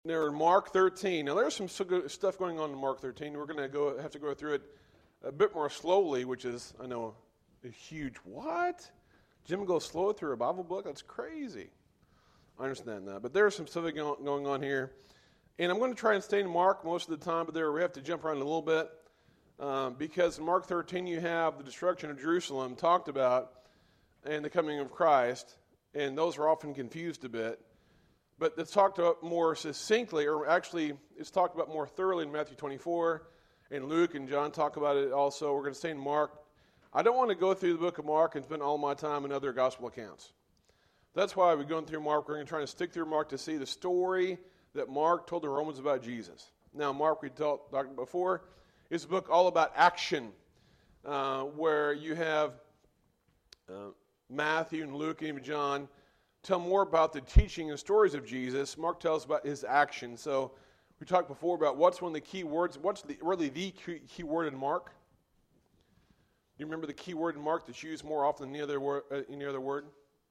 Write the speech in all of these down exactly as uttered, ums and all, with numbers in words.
Now in Mark thirteen. Now there's some stuff going on in Mark thirteen. We're going to go have to go through it a bit more slowly, which is, I know, a huge what? Jim goes slow through a Bible book? That's crazy. I understand that. But there's some stuff going on here. And I'm going to try and stay in Mark most of the time, but there we have to jump around a little bit. Um, because in Mark thirteen you have the destruction of Jerusalem talked about and the coming of Christ. And those are often confused a bit. But it's talked about more succinctly, or actually it's talked about more thoroughly in Matthew twenty-four, and Luke and John talk about it also. We're going to stay in Mark. I don't want to go through the book of Mark and spend all my time in other gospel accounts. That's why we're going through Mark. We're going to try to stick through Mark to see the story that Mark told the Romans about Jesus. Now, Mark, we talked about before, is a book all about action, uh, where you have uh, Matthew and Luke and even John tell more about the teaching and stories of Jesus. Mark tells about his action. So we talked before about what's one of the key words, what's the, really the key, key word in Mark? Do you remember the key word in Mark that's used more often than any other word? Uh, any other word?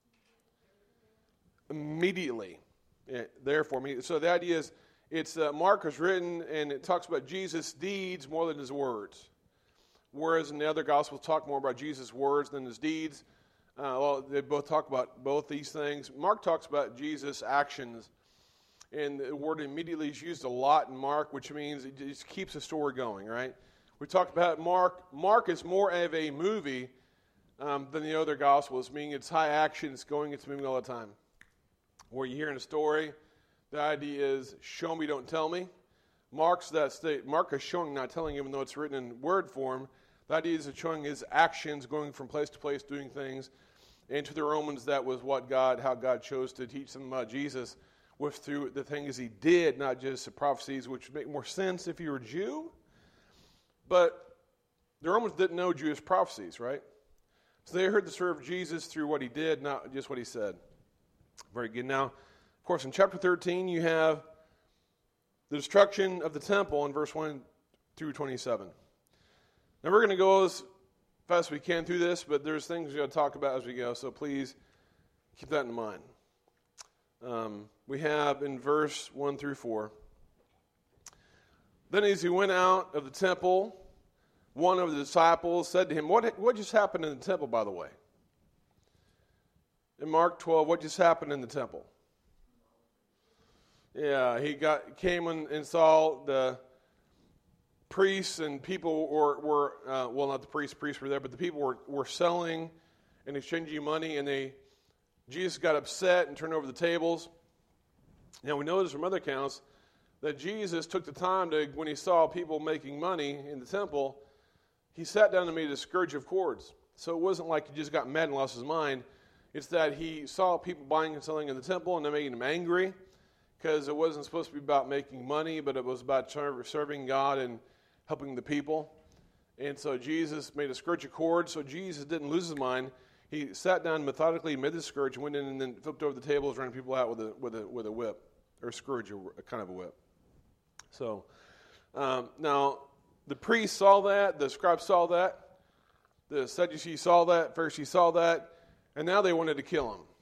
Immediately. Yeah, therefore, me. So the idea is, it's uh, Mark is written and it talks about Jesus' deeds more than his words. Whereas in the other Gospels talk more about Jesus' words than his deeds. Uh, well, they both talk about both these things. Mark talks about Jesus' actions, and the word immediately is used a lot in Mark, which means it just keeps the story going, right? We talked about Mark. Mark is more of a movie um, than the other Gospels, meaning it's high action, it's going, it's moving all the time. Where you're hearing a story, the idea is show me, don't tell me. Mark's that state. Mark is showing, not telling, even though it's written in word form. The idea is showing his actions, going from place to place, doing things. And to the Romans, that was what God, how God chose to teach them about Jesus, was through the things he did, not just the prophecies, which would make more sense if you were a Jew. But the Romans didn't know Jewish prophecies, right? So they heard the story of Jesus through what he did, not just what he said. Very good. Now, of course, in chapter thirteen, you have the destruction of the temple in verse one through twenty-seven. Now, we're going to go as fast as we can through this, but there's things we're going to talk about as we go, so please keep that in mind. Um, we have in verse one through four. Then as he went out of the temple, one of the disciples said to him, What, what just happened in the temple, by the way? In Mark twelve, what just happened in the temple? Yeah, he got came and, and saw the priests and people were, were uh, well, not the priests, priests were there, but the people were, were selling and exchanging money, and they Jesus got upset and turned over the tables. Now, we notice from other accounts that Jesus took the time to, when he saw people making money in the temple, he sat down and made a scourge of cords. So it wasn't like he just got mad and lost his mind. It's that he saw people buying and selling in the temple, and they made him angry, because it wasn't supposed to be about making money, but it was about serving God and helping the people. And so Jesus made a scourge of cords, so Jesus didn't lose his mind. He sat down methodically, made the scourge, went in and then flipped over the tables, ran people out with a with a with a whip, or a scourge, a kind of a whip. So um, now the priests saw that, the scribes saw that, the Sadducees saw that, Pharisees saw that, and now they wanted to kill him.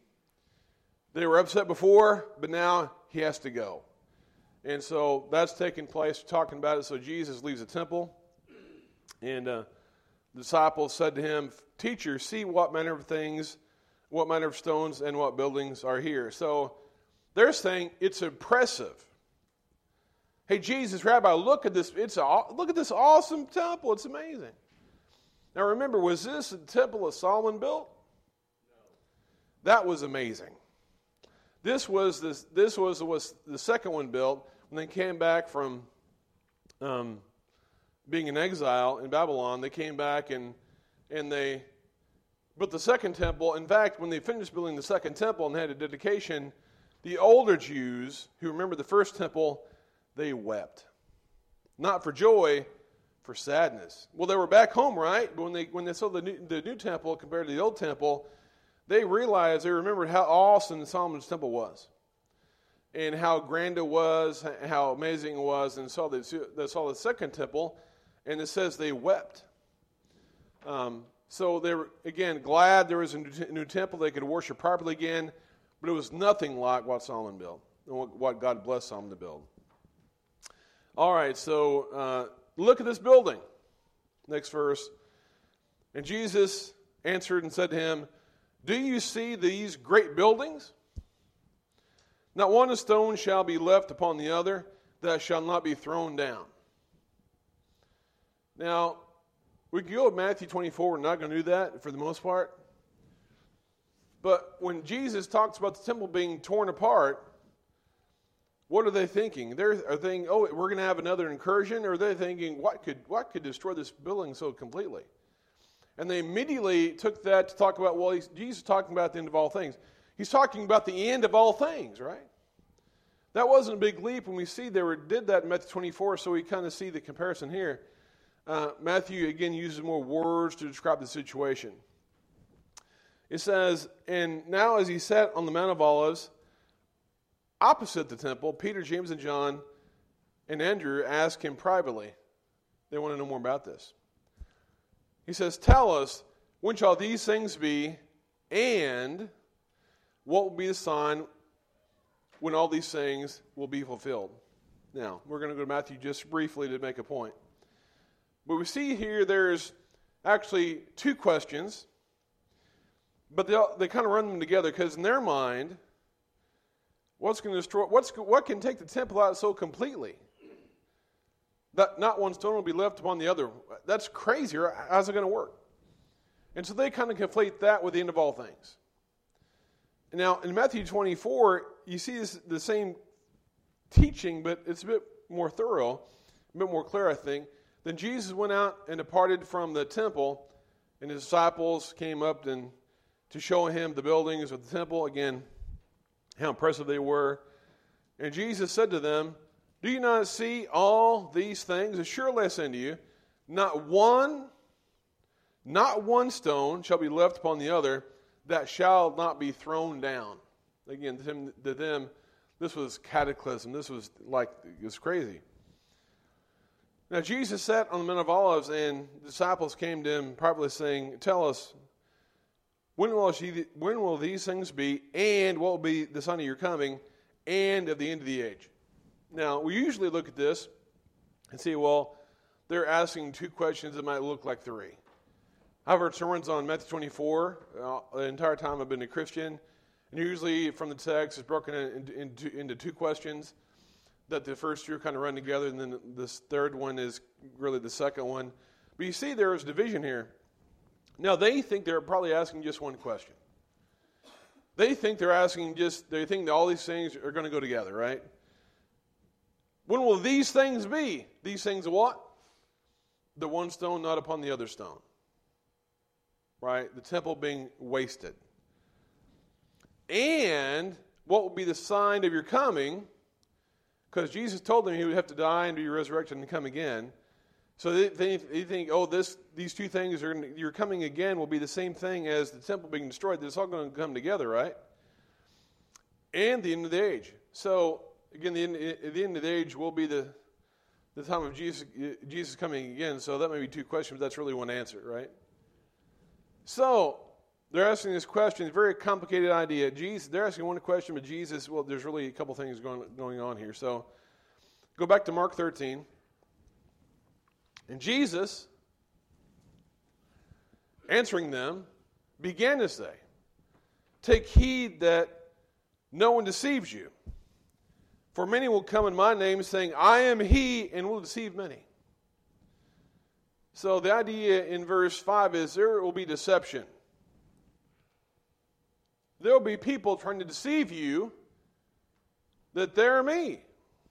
They were upset before, but now he has to go. And so that's taking place, talking about it. So Jesus leaves the temple, and uh, the disciples said to him, Teacher, see what manner of things, what manner of stones and what buildings are here. So they're saying it's impressive. Hey, Jesus, Rabbi, look at this. It's a, look at this awesome temple. It's amazing. Now remember, was this the temple that Solomon built? No. That was amazing. This was this. This was was the second one built when they came back from um, being in exile in Babylon. They came back and and they built the second temple. In fact, when they finished building the second temple and had a dedication, the older Jews who remember the first temple, they wept, not for joy, for sadness. Well, they were back home, right? But when they when they saw the new, the new temple compared to the old temple, they realized, they remembered how awesome Solomon's temple was, and how grand it was, how amazing it was, and saw the, they saw the second temple, and it says they wept. Um, so they were, again, glad there was a new, new temple, they could worship properly again, but it was nothing like what Solomon built. and what, what God blessed Solomon to build. All right, so uh, look at this building. Next verse. And Jesus answered and said to him, do you see these great buildings? Not one stone shall be left upon the other that shall not be thrown down. Now, we can go to Matthew twenty-four. We're not going to do that for the most part. But when Jesus talks about the temple being torn apart, what are they thinking? They're are thinking, oh, we're going to have another incursion? Or are they thinking, what could what could destroy this building so completely? And they immediately took that to talk about, well, he's, Jesus is talking about the end of all things. He's talking about the end of all things, right? That wasn't a big leap when we see they were, did that in Matthew twenty-four, so we kind of see the comparison here. Uh, Matthew, again, uses more words to describe the situation. It says, and now as he sat on the Mount of Olives, opposite the temple, Peter, James, and John, and Andrew asked him privately. They want to know more about this. He says, tell us, when shall these things be, and what will be the sign when all these things will be fulfilled? Now, we're going to go to Matthew just briefly to make a point. But we see here there's actually two questions, but they they kind of run them together because in their mind, what's going to destroy? What's what can take the temple out so completely that not one stone will be left upon the other? That's crazy. How's it going to work? And so they kind of conflate that with the end of all things. Now in Matthew twenty-four, you see this, the same teaching, but it's a bit more thorough, a bit more clear, I think. Then Jesus went out and departed from the temple, and his disciples came up and to show him the buildings of the temple. Again, how impressive they were. And Jesus said to them, do you not see all these things? Assuredly I say unto you, not one, not one stone shall be left upon the other that shall not be thrown down. Again, to them, to them this was cataclysm. This was like, it was crazy. Now Jesus sat on the Mount of Olives, and the disciples came to him privately saying, tell us, when will, she, when will these things be, and what will be the sign of your coming, and of the end of the age? Now, we usually look at this and see, well, they're asking two questions that might look like three. However, sermons on Matthew twenty-four, uh, the entire time I've been a Christian, and usually from the text it's broken into, into, into two questions, that the first two kind of run together, and then this third one is really the second one. But you see there is division here. Now, they think they're probably asking just one question. They think they're asking just, they think that all these things are going to go together, right? When will these things be? These things what? The one stone not upon the other stone. Right? The temple being wasted. And what will be the sign of your coming? Because Jesus told them he would have to die and be resurrected and come again. So they, they, they think, oh, this these two things, are your coming again will be the same thing as the temple being destroyed. It's all going to come together, right? And the end of the age. So, again, the end, the end of the age will be the, the time of Jesus, Jesus coming again. So that may be two questions, but that's really one answer, right? So, they're asking this question, a very complicated idea. Jesus, they're asking one question, but Jesus, well, there's really a couple things going, going on here. So, go back to Mark thirteen. And Jesus, answering them, began to say, take heed that no one deceives you. For many will come in my name saying, I am he, and will deceive many. So the idea in verse five is there will be deception. There will be people trying to deceive you that they're me.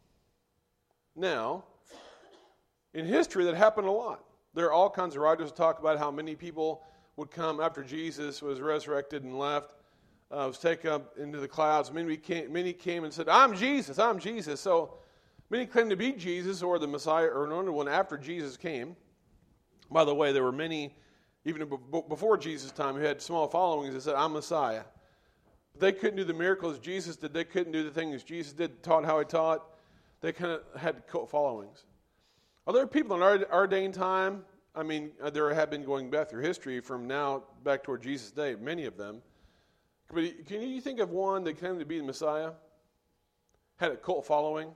Now, in history, that happened a lot. There are all kinds of writers who talk about how many people would come after Jesus was resurrected and left, uh, was taken up into the clouds. Many came, many came and said, I'm Jesus, I'm Jesus. So many claimed to be Jesus or the Messiah or anointed one after Jesus came. By the way, there were many, even before Jesus' time, who had small followings that said, I'm Messiah. They couldn't do the miracles Jesus did. They couldn't do the things Jesus did, taught how he taught. They kind of had cult followings. Are there people in our, our day and time? I mean, there have been going back through history from now back toward Jesus' day, many of them. But can you think of one that claimed to be the Messiah? had a cult following?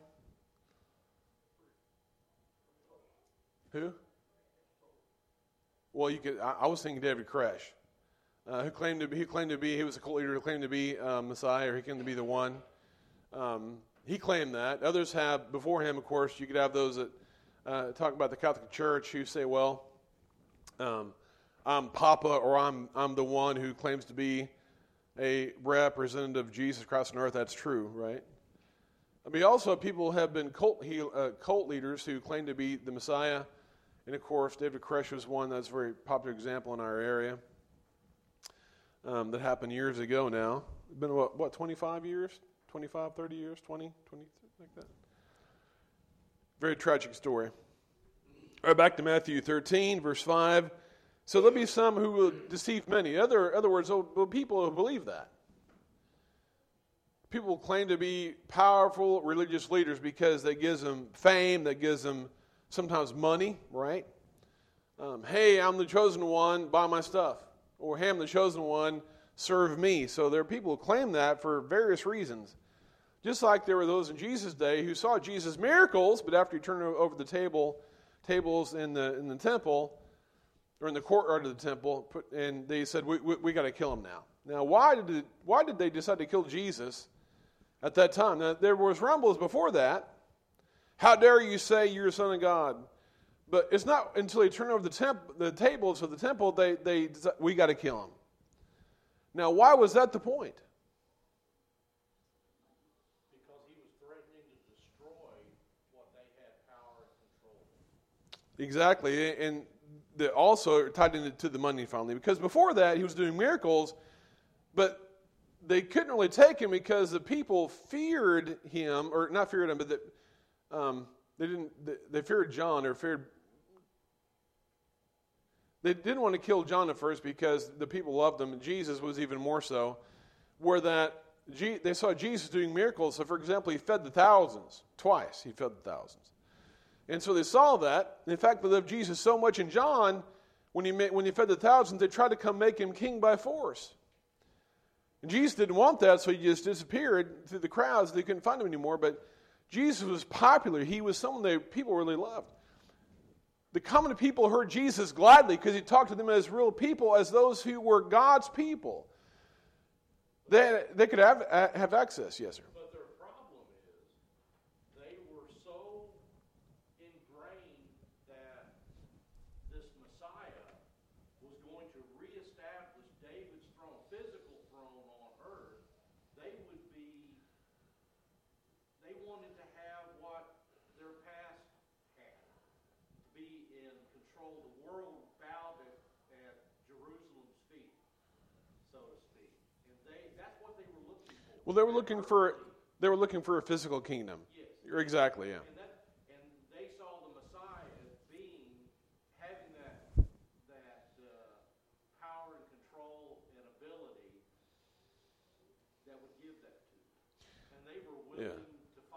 Who? Well, you could. I, I was thinking David Koresh, uh, who claimed to be. Who claimed to be. He was a cult leader who claimed to be uh, Messiah, or he claimed to be the one. Um, he claimed that. Others have before him. Of course, you could have those that uh, talk about the Catholic Church who say, "Well, um, I'm Papa, or I'm I'm the one who claims to be a representative of Jesus Christ on earth." That's true, right? I mean, also people have been cult he, uh, cult leaders who claim to be the Messiah. And, of course, David Koresh was one that's a very popular example in our area um, that happened years ago now. It's been, what, what, twenty-five years? twenty-five, thirty years? twenty, twenty, like that? Very tragic story. All right, back to Matthew thirteen, verse five. So there'll be some who will deceive many. Other, other words, there'll be people who believe that. People claim to be powerful religious leaders because that gives them fame, that gives them sometimes money, right? Um, hey, I'm the chosen one, buy my stuff. Or, hey, I'm the chosen one, serve me. So there are people who claim that for various reasons. Just like there were those in Jesus' day who saw Jesus' miracles, but after he turned over the table, tables in the in the temple, or in the courtyard of the temple, put, and they said, we, we, we got to kill him now. Now, why did it, why did they decide to kill Jesus at that time? Now, there was rumbles before that. How dare you say you're a son of God? But it's not until he turned over the temp- the tables of the temple, they, they we got to kill him. Now, why was that the point? Because he was threatening to destroy what they had power and control. Exactly, and the, also tied into the money finally. Because before that, he was doing miracles, but they couldn't really take him because the people feared him, or not feared him, but that Um, they didn't. They, they feared John, or feared. They didn't want to kill John at first because the people loved him. And Jesus was even more so. Where that G, they saw Jesus doing miracles. So, for example, he fed the thousands twice. He fed the thousands, and so they saw that. In fact, they loved Jesus so much. In John, when he made, when he fed the thousands, they tried to come make him king by force. And Jesus didn't want that, so he just disappeared through the crowds. They couldn't find him anymore, but Jesus was popular. He was someone that people really loved. The common people heard Jesus gladly because he talked to them as real people, as those who were God's people. They, they could have, have access, yes, sir. But their problem is they were so ingrained that this Messiah was going to reestablish David's throne, physical throne on earth. They would be They wanted to have what their past had, to be in control. The world bowed at, at Jerusalem's feet, so to speak, and they—that's what they were looking for. Well, they were looking for they were looking for a physical kingdom. Yes, exactly, yeah. And, that, and they saw the Messiah as being having that that uh, power and control and ability that would give that to them, and they were willing. Yeah.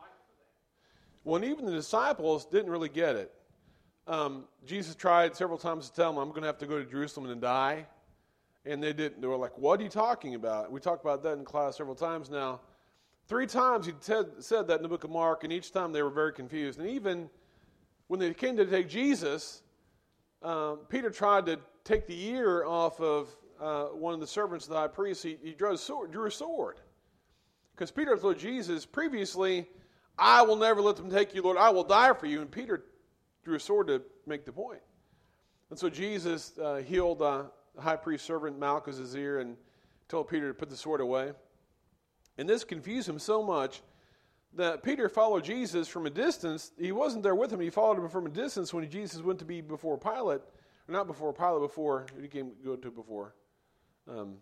Well, and even the disciples didn't really get it. Um, Jesus tried several times to tell them, I'm going to have to go to Jerusalem and die. And they didn't. They were like, what are you talking about? We talked about that in class several times now. Three times he said, said that in the book of Mark, and each time they were very confused. And even when they came to take Jesus, um, Peter tried to take the ear off of uh, one of the servants of the high priest. He, he drew a sword. Drew a sword. Because Peter told Jesus previously, I will never let them take you, Lord. I will die for you. And Peter drew a sword to make the point. And so Jesus uh, healed uh, the high priest servant Malchus' ear and told Peter to put the sword away. And this confused him so much that Peter followed Jesus from a distance. He wasn't there with him. He followed him from a distance when Jesus went to be before Pilate. Or not before Pilate, before, he came go to before. Um,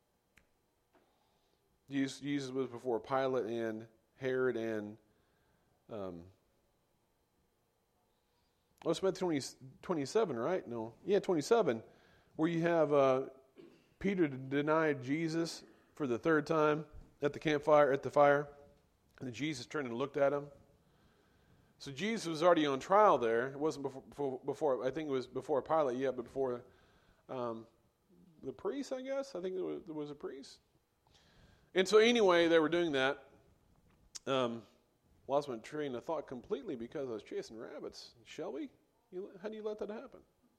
Jesus, Jesus was before Pilate and Herod and Um, oh, it's about twenty, twenty-seven, right? No. Yeah, twenty-seven, where you have uh, Peter denied Jesus for the third time at the campfire, at the fire, and then Jesus turned and looked at him. So Jesus was already on trial there. It wasn't before, before, before I think it was before Pilate yet, but before um, the priest, I guess. I think there was, there was a priest. And so anyway, they were doing that. Um lost my train of thought completely because I was chasing rabbits. Shelby, you, how do you let that happen?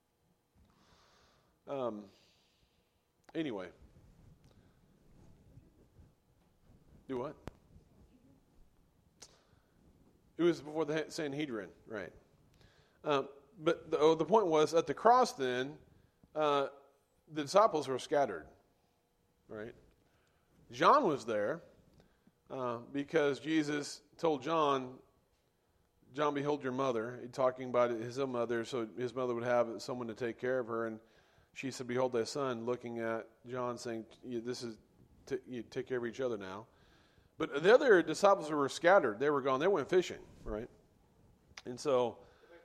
Um. Anyway. Do what? It was before the Sanhedrin, right. Um, but the, oh, the point was, at the cross then, uh, the disciples were scattered, right? John was there uh, because Jesus told John, John, behold your mother. He talking about his own mother, so his mother would have someone to take care of her. And she said, behold thy son, looking at John, saying, this is, t- you take care of each other now. But the other disciples were scattered. They were gone. They went fishing, right? And so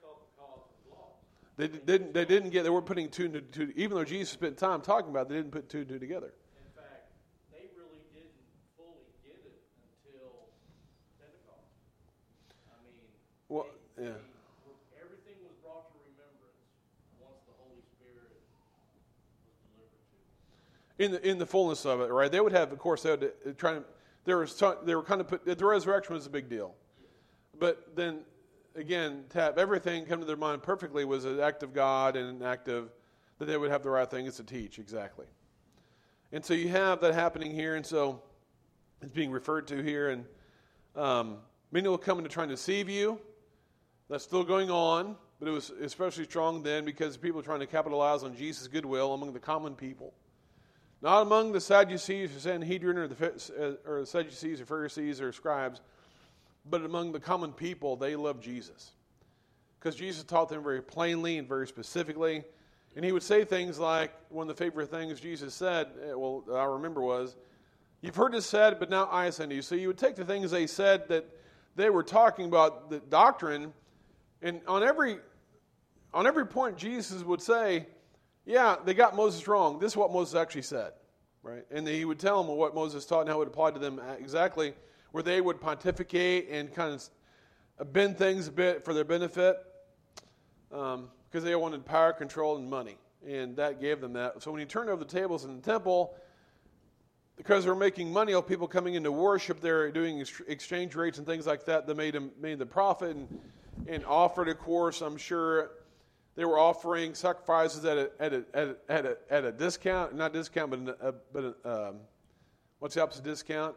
they didn't. They didn't get. They weren't putting two and two. Even though Jesus spent time talking about it, they didn't put two and two together. In fact, they really didn't fully get it until Pentecost. I mean, well, they, yeah. they, everything was brought to remembrance once the Holy Spirit was delivered to them. In the in the fullness of it, right? They would have, of course, they would uh, try to. There was they were kind of put. The resurrection was a big deal, but then again, to have everything come to their mind perfectly was an act of God and an act of that they would have the right things to teach exactly. And so you have that happening here, and so it's being referred to here. And um, many will come into trying to deceive you. That's still going on, but it was especially strong then because people are trying to capitalize on Jesus' goodwill among the common people. Not among the Sadducees or Sanhedrin or the, or the Sadducees or Pharisees or scribes, but among the common people. They loved Jesus because Jesus taught them very plainly and very specifically. And he would say things like, one of the favorite things Jesus said, well, I remember was, you've heard this said, but now I send you. So you would take the things they said that they were talking about, the doctrine, and on every on every point Jesus would say, yeah, they got Moses wrong. This is what Moses actually said, right? And he would tell them what Moses taught and how it applied to them exactly, where they would pontificate and kind of bend things a bit for their benefit, um, because they wanted power, control, and money, and that gave them that. So when you turn over the tables in the temple, because they're making money off people coming into worship, they're doing exchange rates and things like that that made them made the profit and and offered, of course, I'm sure. They were offering sacrifices at a at a at a, at a, at a discount, not discount, but a, but a, um, what's the opposite of discount?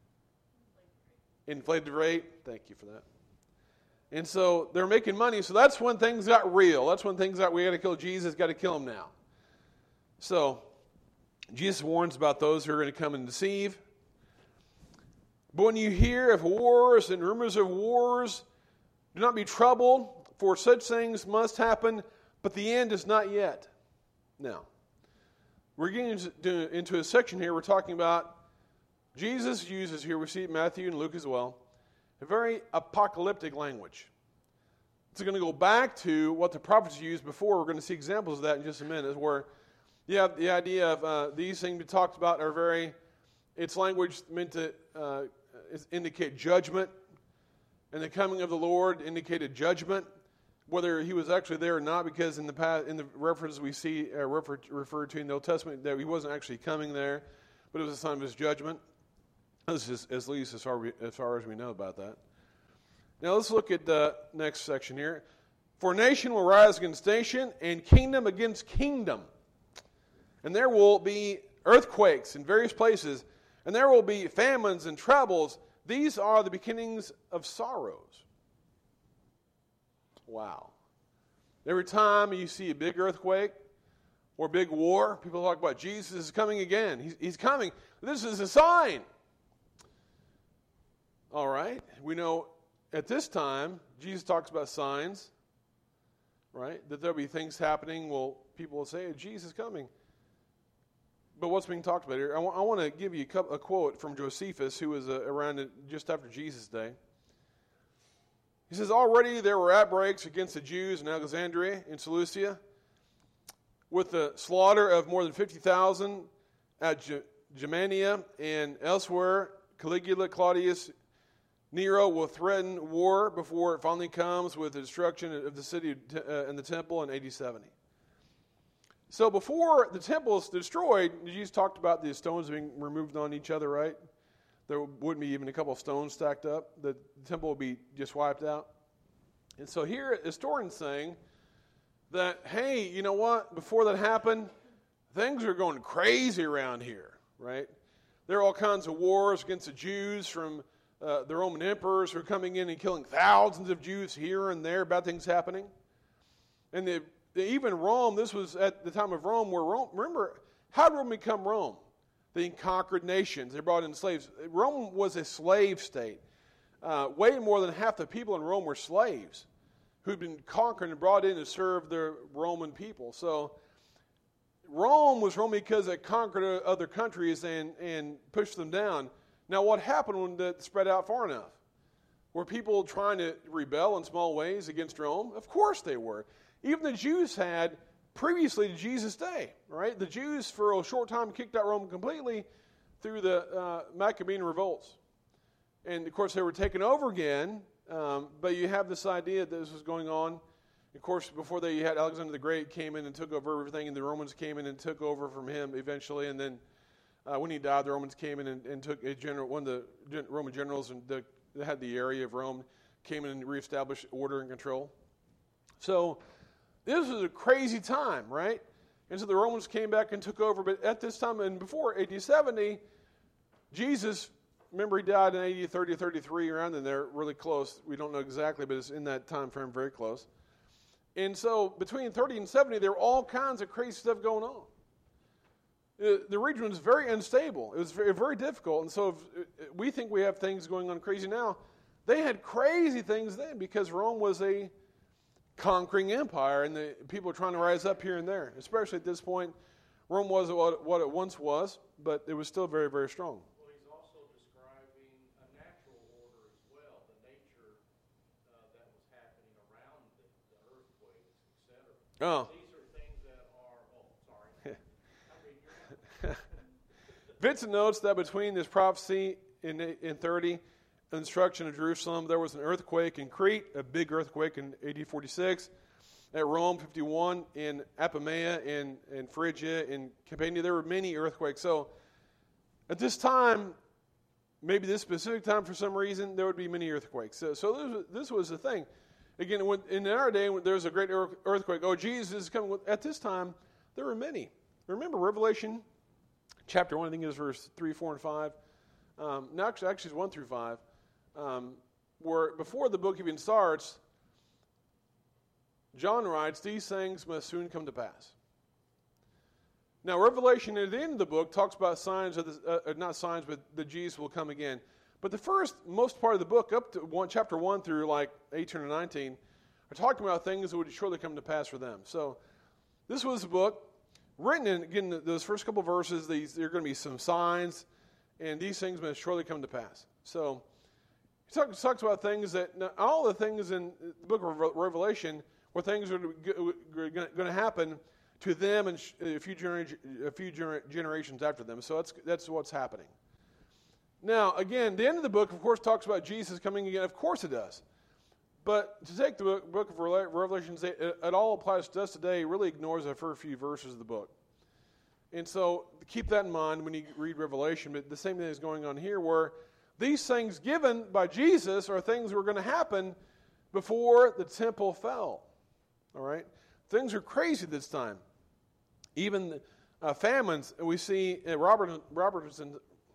Inflated rate. Thank you for that. And so they're making money. So that's when things got real. That's when things got, we got to kill Jesus, got to kill him now. So Jesus warns about those who are going to come and deceive. But when you hear of wars and rumors of wars, do not be troubled. For such things must happen, but the end is not yet. Now, we're getting into, into a section here. We're talking about Jesus uses here, we see Matthew and Luke as well, a very apocalyptic language. It's going to go back to what the prophets used before. We're going to see examples of that in just a minute, where you have the idea of uh, these things we talked about are very, it's language meant to uh, indicate judgment, and the coming of the Lord indicated judgment. Whether he was actually there or not, because in the past, in the references we see uh, refer, referred to in the Old Testament, that he wasn't actually coming there, but it was a sign of his judgment. This is at least as far, we, as far as we know about that. Now let's look at the next section here. For nation will rise against nation, and kingdom against kingdom. And there will be earthquakes in various places, and there will be famines and troubles. These are the beginnings of sorrows. Wow. Every time you see a big earthquake or a big war, people talk about Jesus is coming again. He's, he's coming. This is a sign. All right. We know at this time, Jesus talks about signs, right? That there'll be things happening. Well, people will say, Jesus is coming. But what's being talked about here? I, w- I want to give you a, a quote from Josephus, who was uh, around just after Jesus' day. He says, already there were outbreaks against the Jews in Alexandria, in Seleucia, with the slaughter of more than fifty thousand at Ge- Germania and elsewhere. Caligula, Claudius, Nero will threaten war before it finally comes with the destruction of the city uh, and the temple in A D seventy. So before the temple is destroyed, Jesus talked about the stones being removed on each other, right? There wouldn't be even a couple of stones stacked up. The temple would be just wiped out. And so here, the historian's saying that, hey, you know what? Before that happened, things are going crazy around here, right? There are all kinds of wars against the Jews from uh, the Roman emperors who are coming in and killing thousands of Jews here and there, bad things happening. And the, the, even Rome, this was at the time of Rome, where Rome, remember, how did Rome become Rome? They conquered nations. They brought in slaves. Rome was a slave state. Uh, way more than half the people in Rome were slaves who'd been conquered and brought in to serve the Roman people. So Rome was Rome because it conquered other countries and, and pushed them down. Now, what happened when that spread out far enough? Were people trying to rebel in small ways against Rome? Of course they were. Even the Jews had previously to Jesus' day, right? The Jews for a short time kicked out Rome completely through the uh, Maccabean revolts. And, of course, they were taken over again, um, but you have this idea that this was going on. Of course, before that, you had Alexander the Great came in and took over everything, and the Romans came in and took over from him eventually. And then uh, when he died, the Romans came in and, and took a general, one of the gen- Roman generals and the, that had the area of Rome, came in and reestablished order and control. So this was a crazy time, right? And so the Romans came back and took over. But at this time, and before A D seventy, Jesus, remember he died in A D thirty or thirty-three, around in there, really close. We don't know exactly, but it's in that time frame, very close. And so between thirty and seventy, there were all kinds of crazy stuff going on. The, the region was very unstable. It was very, very difficult. And so if we think we have things going on crazy now, they had crazy things then because Rome was a conquering empire, and the people were trying to rise up here and there. Especially at this point, Rome wasn't what, what it once was, but it was still very, very strong. Well, he's also describing a natural order as well, the nature uh, that was happening around the, the earthquakes, et cetera. Oh. These are things that are, oh, sorry. I mean, you're not. Vincent notes that between this prophecy in, in thirty the destruction of Jerusalem, there was an earthquake in Crete, a big earthquake in A D forty-six. At Rome, fifty-one, in Apamea, in, in Phrygia, in Campania, there were many earthquakes. So at this time, maybe this specific time for some reason, there would be many earthquakes. So, so this, was, this was the thing. Again, when, in our day, when there was a great earthquake, oh, Jesus is coming. At this time, there were many. Remember Revelation chapter one, I think it was verse three, four, and five. Um, no, actually, actually it's one through five. Um, where before the book even starts, John writes, these things must soon come to pass. Now, Revelation at the end of the book talks about signs of the, uh, not signs, but that Jesus will come again. But the first, most part of the book, up to one, chapter one through like eighteen or nineteen, are talking about things that would surely come to pass for them. So this was a book written in, again, those first couple of verses, these, there are going to be some signs, and these things must surely come to pass. So he talks, talks about things that, all the things in the book of Revelation were things that are going to happen to them and a few, gener- a few gener- generations after them. So that's, that's what's happening. Now, again, the end of the book, of course, talks about Jesus coming again. Of course it does. But to take the book, book of Revelation, it, it all applies to us today, really ignores the first few verses of the book. And so keep that in mind when you read Revelation. But the same thing is going on here, where these things given by Jesus are things that were going to happen before the temple fell. All right? Things are crazy this time. Even uh, famines, we see uh, Robert, Robertson,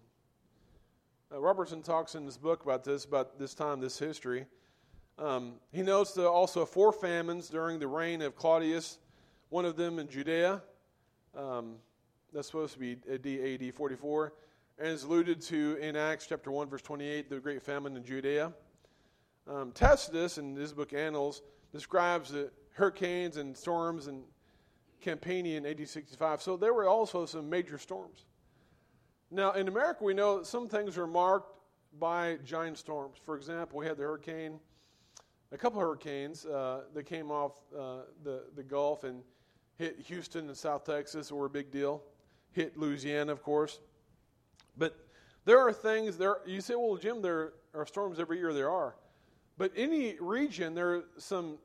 uh, Robertson talks in his book about this, about this time, this history. Um, he notes that also four famines during the reign of Claudius, one of them in Judea. Um, that's supposed to be A D forty-four. And is alluded to in Acts chapter one, verse twenty-eight, the great famine in Judea. Um, Tacitus, in his book Annals, describes the hurricanes and storms in Campania in A D sixty-five. So there were also some major storms. Now, in America, we know that some things are marked by giant storms. For example, we had the hurricane, a couple of hurricanes uh, that came off uh, the, the Gulf and hit Houston and South Texas, were a big deal. Hit Louisiana, of course. But there are things, there. You say, well, Jim, there are storms every year. There are. But any region, there are some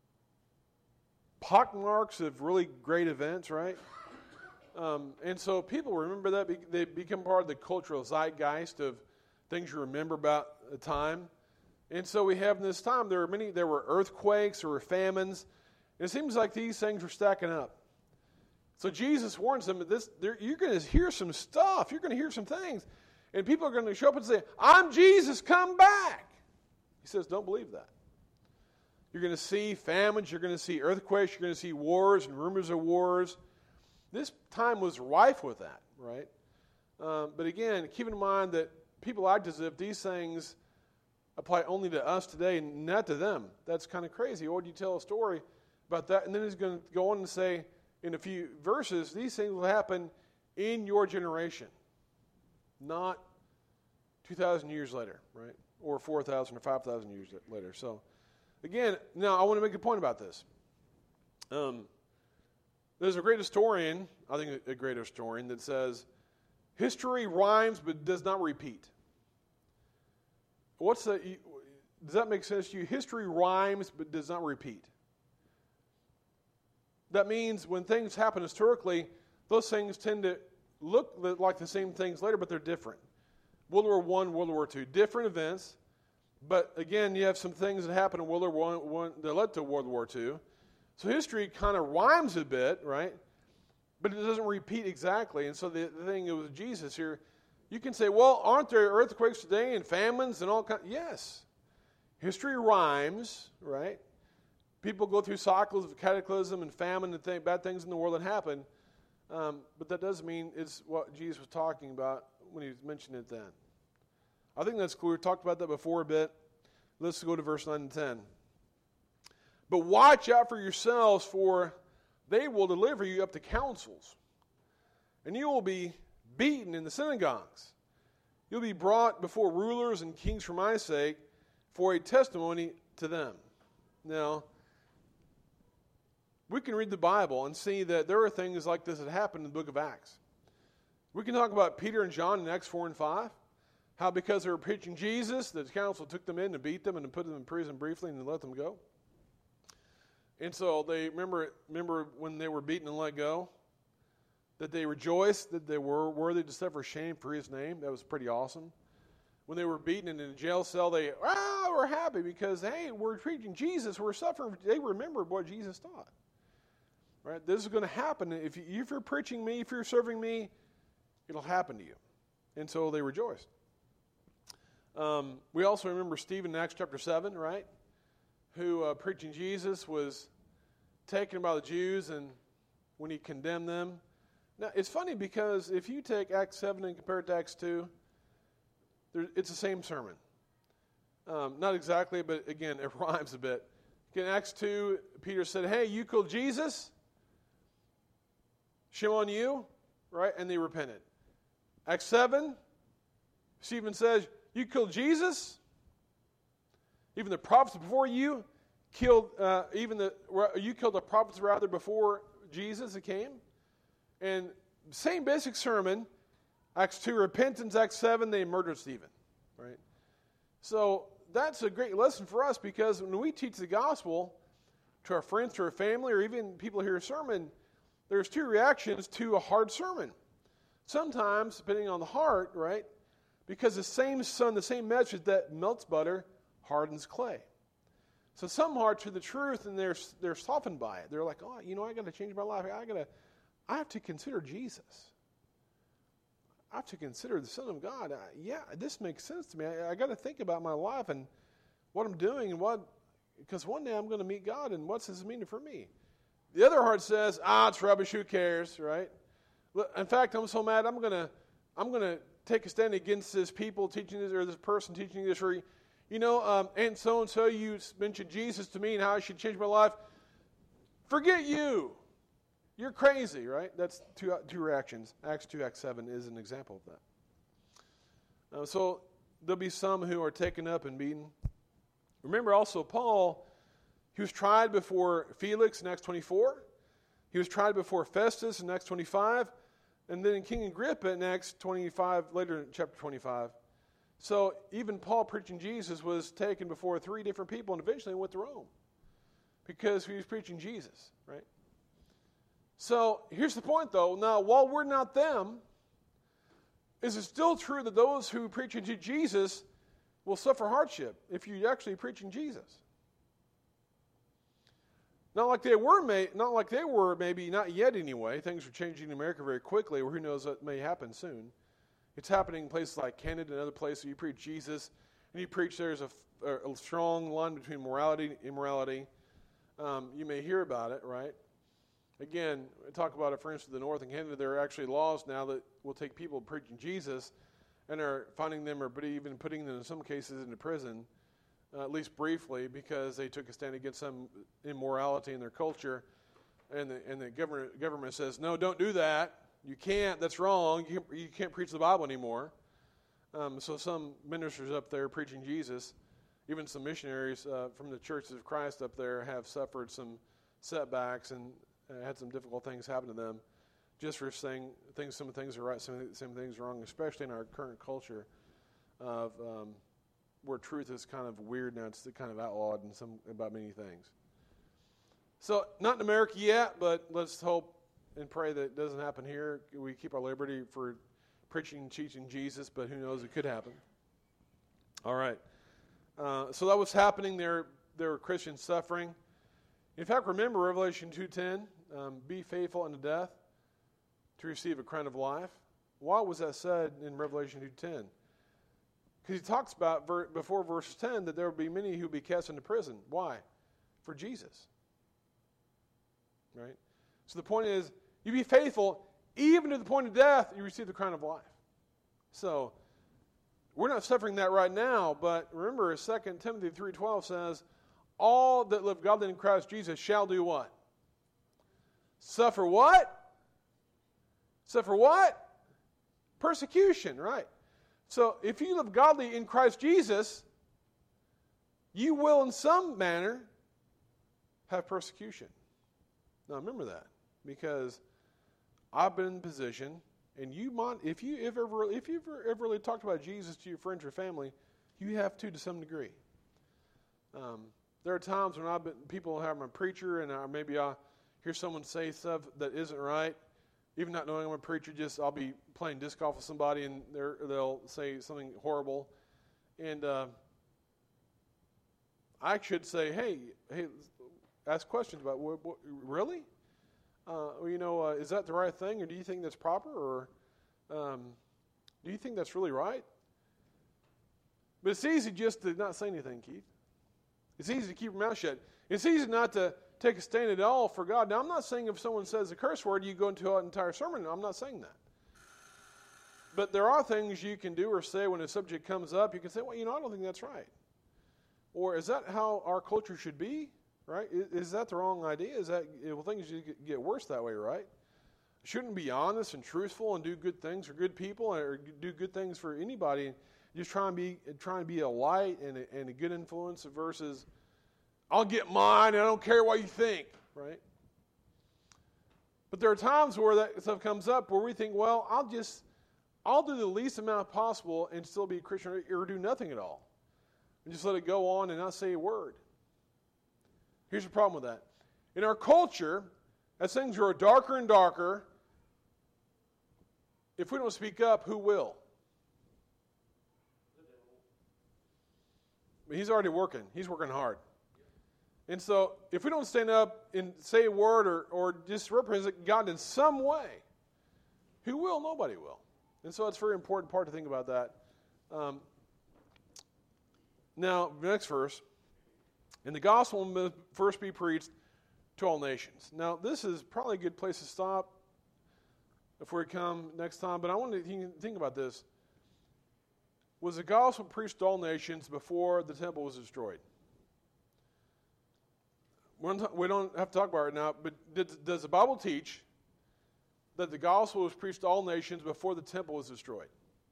pockmarks of really great events, right? Um, and so people remember that. They become part of the cultural zeitgeist of things you remember about the time. And so we have in this time, there were many, there were earthquakes, there were famines. And it seems like these things were stacking up. So Jesus warns them that this, you're going to hear some stuff. You're going to hear some things. And people are going to show up and say, I'm Jesus, come back. He says, don't believe that. You're going to see famines. You're going to see earthquakes. You're going to see wars and rumors of wars. This time was rife with that, right? Um, but again, keep in mind that people act as if these things apply only to us today and not to them. That's kind of crazy. Or would you tell a story about that? And then he's going to go on and say in a few verses, these things will happen in your generation, not two thousand years later, right? Or four thousand or five thousand years later. So, again, now I want to make a point about this. Um, there's a great historian, I think a great historian, that says, history rhymes but does not repeat. What's the, does that make sense to you? History rhymes but does not repeat. That means when things happen historically, those things tend to look like the same things later, but they're different. World War One, World War Two, different events. But again, you have some things that happened in World War One that led to World War Two. So history kind of rhymes a bit, right? But it doesn't repeat exactly. And so the, the thing with Jesus here, you can say, well, aren't there earthquakes today and famines and all kinds? Yes. History rhymes, right? People go through cycles of cataclysm and famine and th- bad things in the world that happen. Um, but that doesn't mean it's what Jesus was talking about when he mentioned it then. I think that's cool. We talked about that before a bit. Let's go to verse nine and ten. But watch out for yourselves, for they will deliver you up to councils, and you will be beaten in the synagogues. You'll be brought before rulers and kings for my sake, for a testimony to them. Now, we can read the Bible and see that there are things like this that happened in the book of Acts. We can talk about Peter and John in Acts four and five, how because they were preaching Jesus, the council took them in and beat them and put them in prison briefly and then let them go. And so they remember remember when they were beaten and let go, that they rejoiced that they were worthy to suffer shame for his name. That was pretty awesome. When they were beaten and in a jail cell, they ah, were happy because, hey, we're preaching Jesus, we're suffering. They remembered what Jesus taught. Right? This is going to happen. If, you, if you're preaching me, if you're serving me, it'll happen to you. And so they rejoiced. Um, we also remember Stephen in Acts chapter seven, right? Who, uh, preaching Jesus, was taken by the Jews, and when he condemned them. Now, it's funny because if you take Acts seven and compare it to Acts two, there, it's the same sermon. Um, not exactly, but again, it rhymes a bit. In Acts two, Peter said, hey, you killed Jesus? Shame on you, right? And they repented. Acts seven, Stephen says, you killed Jesus? Even the prophets before you killed, uh, even the, you killed the prophets rather before Jesus came? And same basic sermon, Acts two, repentance, Acts seven, they murdered Stephen, right? So that's a great lesson for us because when we teach the gospel to our friends, to our family, or even people hear a sermon, there's two reactions to a hard sermon. Sometimes, depending on the heart, right, because the same sun, the same message that melts butter, hardens clay. So some hearts hear the truth and they're they're softened by it. They're like, oh, you know, I got to change my life. I got to, I have to consider Jesus. I have to consider the Son of God. I, yeah, this makes sense to me. I, I got to think about my life and what I'm doing and what, because one day I'm going to meet God and what's this meaning for me? The other heart says, ah, it's rubbish. Who cares, right? In fact, I'm so mad. I'm going to, I'm going to take a stand against this people teaching this or this person teaching this. Or, you know, um, and so and so you mentioned Jesus to me and how I should change my life. Forget you. You're crazy, right? That's two two reactions. Acts two, Acts seven is an example of that. Uh, so there'll be some who are taken up and beaten. Remember also Paul, he was tried before Felix in Acts twenty-four. He was tried before Festus in Acts twenty-five. And then King Agrippa in Acts twenty-five, later in chapter twenty-five. So even Paul preaching Jesus was taken before three different people and eventually went to Rome. Because he was preaching Jesus, right? So here's the point, though. Now, while we're not them, is it still true that those who preach into Jesus will suffer hardship if you're actually preaching Jesus? Not like they were, may, not like they were, maybe not yet anyway. Things are changing in America very quickly, or who knows what may happen soon. It's happening in places like Canada and other places. You preach Jesus, and you preach there's a, a strong line between morality and immorality. Um, you may hear about it, right? Again, talk about it, for instance, the North and Canada. There are actually laws now that will take people preaching Jesus and are finding them, or but even putting them in some cases into prison, uh, at least briefly, because they took a stand against some immorality in their culture. And the, and the government, government says, no, don't do that. You can't. That's wrong. You can't, you can't preach the Bible anymore. Um, so some ministers up there preaching Jesus, even some missionaries uh, from the churches of Christ up there have suffered some setbacks and uh, had some difficult things happen to them just for saying things. Some things are right, some, some things are wrong, especially in our current culture of um, where truth is kind of weird now. It's kind of outlawed in some about many things. So not in America yet, but let's hope and pray that it doesn't happen here. We keep our liberty for preaching and teaching Jesus, but who knows, it could happen. All right. Uh, so that was happening there. There were Christians suffering. In fact, remember Revelation two ten, um, be faithful unto death to receive a crown of life. Why was that said in Revelation two ten? Because he talks about ver- before verse ten that there will be many who will be cast into prison. Why? For Jesus. Right? So the point is, you be faithful, even to the point of death, you receive the crown of life. So, we're not suffering that right now, but remember, Second Timothy three twelve says, all that live godly in Christ Jesus shall do what? Suffer what? Suffer what? Persecution, right? So, if you live godly in Christ Jesus, you will in some manner have persecution. Now, remember that, because I've been in position, and you might, if you if ever if you've ever, ever really talked about Jesus to your friends or family, you have to to some degree. Um, there are times when I've been people have I'm a preacher, and I, maybe I hear someone say stuff that isn't right, even not knowing I'm a preacher. Just I'll be playing disc golf with somebody, and they'll say something horrible, and uh, I should say, hey, hey. Ask questions about, what, what, really? Uh, you know, uh, is that the right thing, or do you think that's proper, or um, do you think that's really right? But it's easy just to not say anything, Keith. It's easy to keep your mouth shut. It's easy not to take a stand at all for God. Now, I'm not saying if someone says a curse word, you go into an entire sermon. I'm not saying that. But there are things you can do or say when a subject comes up. You can say, well, you know, I don't think that's right. Or is that how our culture should be? Right? Is, is that the wrong idea? Is that, well, things get worse that way, right? Shouldn't be honest and truthful and do good things for good people, or do good things for anybody. Just try and be trying to be a light and a, and a good influence versus, I'll get mine and I don't care what you think, right? But there are times where that stuff comes up where we think, well, I'll just, I'll do the least amount possible and still be a Christian, or do nothing at all, and just let it go on and not say a word. Here's the problem with that. In our culture, as things grow darker and darker, if we don't speak up, who will? He's already working. He's working hard. And so, if we don't stand up and say a word or, or just represent God in some way, who will? Nobody will. And so, it's a very important part to think about that. Um, now, next verse. And the gospel must first be preached to all nations. Now, this is probably a good place to stop if we come next time, but I want to think about this. Was the gospel preached to all nations before the temple was destroyed? We don't have to talk about it now, but does the Bible teach that the gospel was preached to all nations before the temple was destroyed?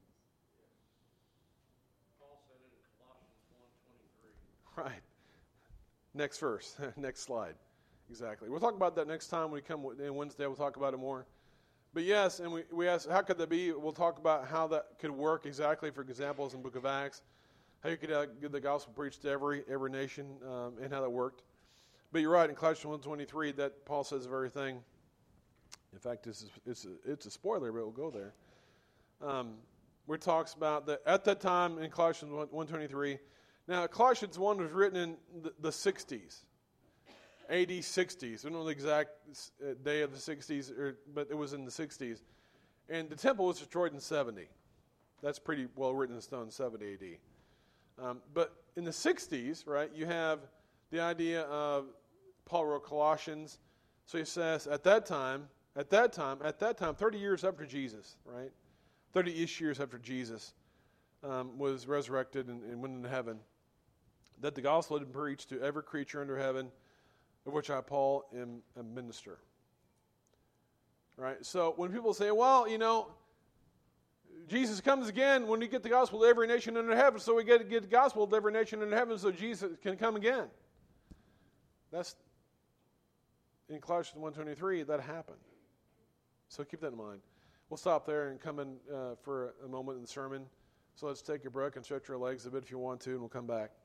Paul said it in Colossians one twenty-three. Right. Next verse, next slide. Exactly. We'll talk about that next time we come in Wednesday. We'll talk about it more. But yes, and we, we ask, how could that be? We'll talk about how that could work exactly, for examples in the book of Acts, how you could uh, get the gospel preached to every every nation, um, and how that worked. But you're right, in Colossians one twenty-three, that Paul says the very thing. In fact, this is, it's, a, it's a spoiler, but we'll go there. Um, where it talks about that at that time in Colossians one twenty-three. Now, Colossians one was written in the, the sixties, A D sixties. I don't know the exact day of the sixties, or, but it was in the sixties. And the temple was destroyed in seventy. That's pretty well written in stone, seventy A D. Um, but in the sixties, right, you have the idea of Paul wrote Colossians. So he says at that time, at that time, at that time, thirty years after Jesus, right, thirty-ish years after Jesus um, was resurrected and, and went into heaven, that the gospel had been preached to every creature under heaven, of which I, Paul, am a minister. Right? So when people say, well, you know, Jesus comes again when we get the gospel to every nation under heaven, so we get to get the gospel to every nation under heaven so Jesus can come again. That's, in Colossians one twenty-three, that happened. So keep that in mind. We'll stop there and come in uh, for a moment in the sermon. So let's take a break and stretch our legs a bit if you want to, and we'll come back.